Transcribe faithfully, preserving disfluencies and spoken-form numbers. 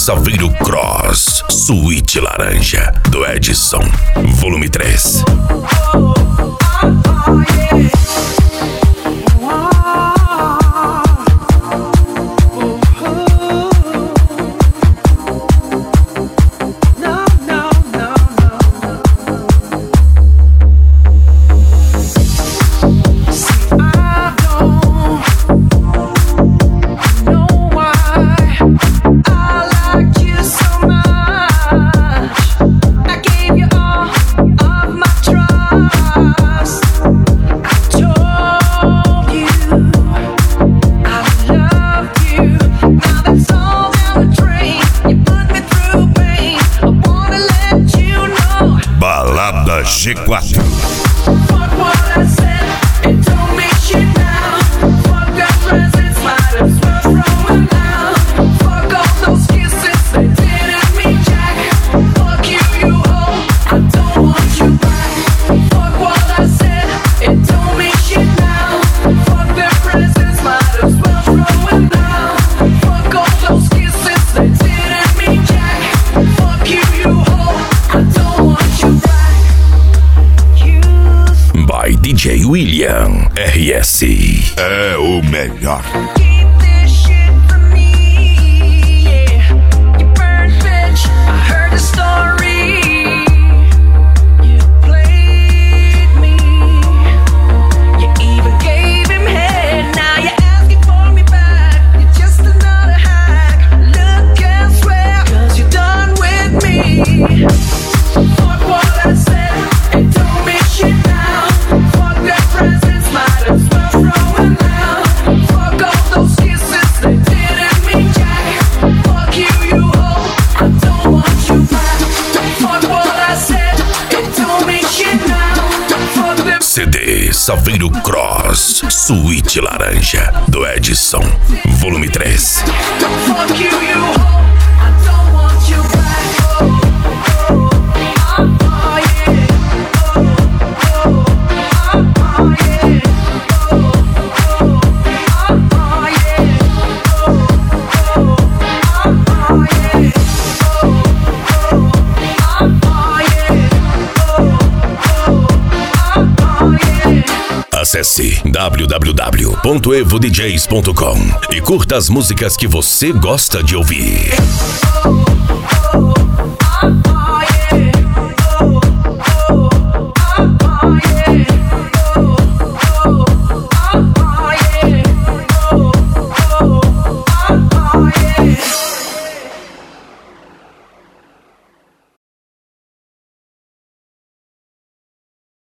Saveiro Cross, Suíte Laranja, do Edson, volume três. Balada G quatro. By D J William R S. É o melhor. C D Saveiro Cross, Suíte Laranja, do Edson, volume três. Acesse w w w ponto evo d js ponto com e curta as músicas que você gosta de ouvir.